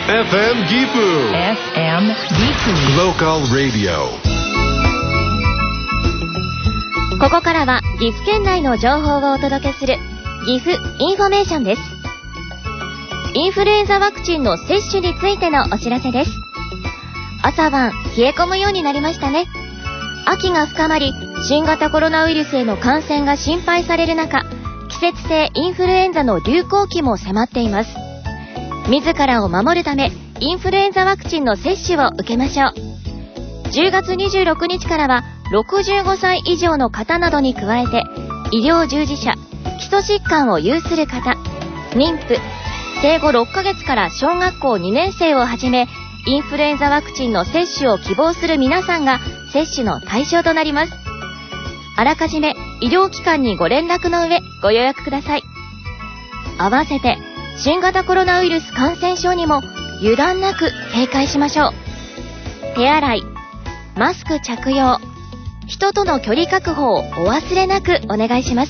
FM ギフ FM ギフ Local Radio。 ここからは岐阜県内の情報をお届けする岐阜インフォメーションです。インフルエンザワクチンの接種についてのお知らせです。朝晩冷え込むようになりましたね。秋が深まり、新型コロナウイルスへの感染が心配される中、季節性インフルエンザの流行期も迫っています。自らを守るため、インフルエンザワクチンの接種を受けましょう。10月26日からは65歳以上の方などに加えて、医療従事者、基礎疾患を有する方、妊婦、生後6ヶ月から小学校2年生をはじめ、インフルエンザワクチンの接種を希望する皆さんが接種の対象となります。あらかじめ医療機関にご連絡の上ご予約ください。合わせて新型コロナウイルス感染症にも油断なく警戒しましょう。手洗い、マスク着用、人との距離確保をお忘れなくお願いします。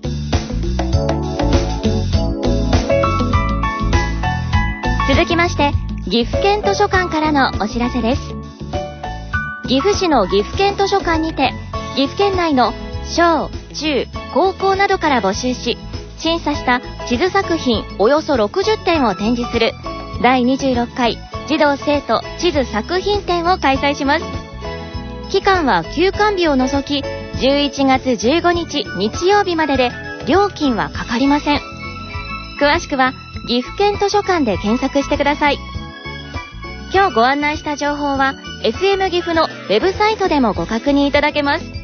続きまして、岐阜県図書館からのお知らせです。岐阜市の岐阜県図書館にて、岐阜県内の小・中・高校などから募集し、審査した地図作品およそ60点を展示する第26回児童生徒地図作品展を開催します。期間は休館日を除き11月15日日曜日までで、料金はかかりません。詳しくは岐阜県図書館で検索してください。今日ご案内した情報は FM 岐阜のウェブサイトでもご確認いただけます。